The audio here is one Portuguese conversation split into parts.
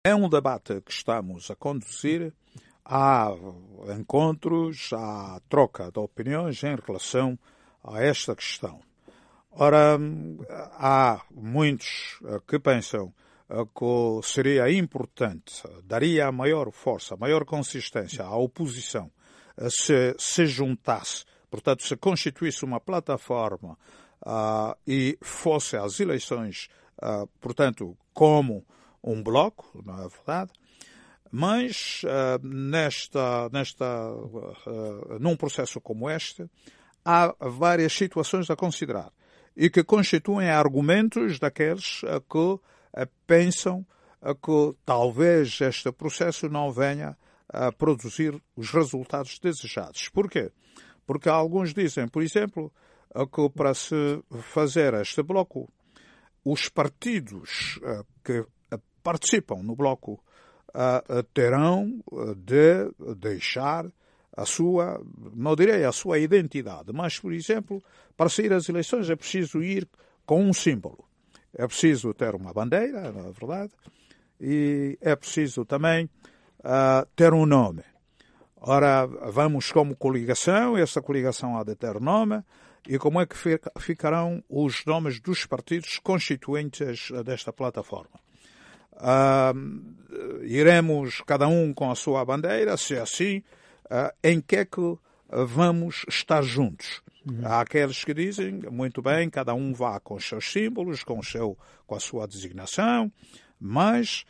É um debate que estamos a conduzir. Há encontros, há troca de opiniões em relação a esta questão. Ora, há muitos que pensam que seria importante, daria maior força, maior consistência à oposição se juntasse, portanto, se constituísse uma plataforma e fosse às eleições, portanto, como um bloco, não é verdade? Mas num processo como este, há várias situações a considerar e que constituem argumentos daqueles que pensam que talvez este processo não venha a produzir os resultados desejados. Porquê? Porque alguns dizem, por exemplo, que para se fazer este bloco, os partidos que participam no bloco terão de deixar a sua, não direi a sua identidade, mas, por exemplo, para sair às eleições é preciso ir com um símbolo. É preciso ter uma bandeira, não é verdade? E é preciso também ter um nome. Ora, vamos como coligação, essa coligação há de ter nome, e como é que ficarão os nomes dos partidos constituintes desta plataforma? Iremos cada um com a sua bandeira, se é assim, em que é que vamos estar juntos? Há aqueles que dizem, muito bem, cada um vá com os seus símbolos, com a sua designação, mas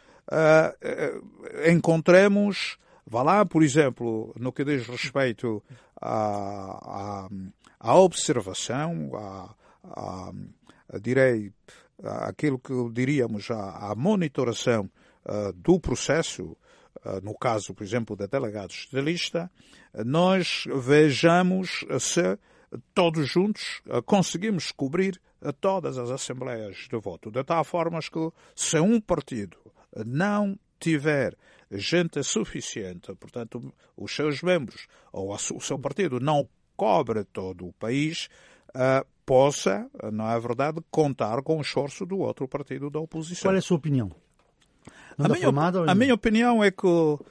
encontremos, vá lá, por exemplo, no que diz respeito à observação, direi, aquilo que diríamos a monitoração do processo, no caso, por exemplo, de delegados de lista, nós vejamos se todos juntos conseguimos cobrir todas as assembleias de voto, de tal forma que se um partido não tiver gente suficiente, portanto, os seus membros ou o seu partido não cobre todo o país, possa, não é verdade, contar com o esforço do outro partido da oposição. Qual é a sua opinião? A minha opinião é que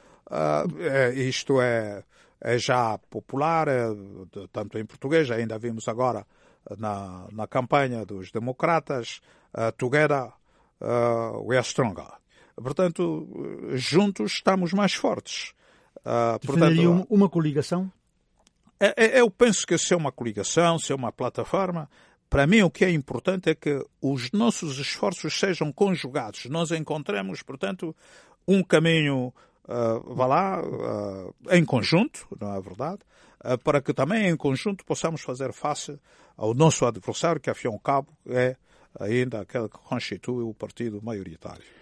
isto é já popular, tanto em português, ainda vimos agora na campanha dos democratas, Together we are stronger. Portanto, juntos estamos mais fortes. Defenderia uma coligação? Eu penso que se é uma coligação, se é uma plataforma, para mim o que é importante é que os nossos esforços sejam conjugados. Nós encontremos, portanto, um caminho, em conjunto, não é verdade? Para que também em conjunto possamos fazer face ao nosso adversário, que, afinal de cabo, é ainda aquele que constitui o partido maioritário.